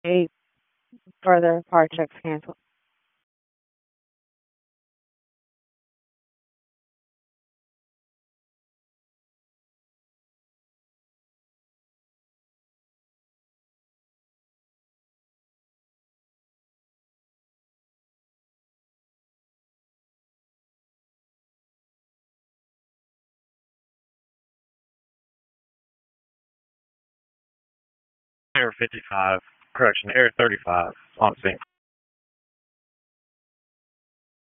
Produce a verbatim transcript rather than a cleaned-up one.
Eight further part checks canceled. Air fifty-five, correction, Air thirty-five on sync.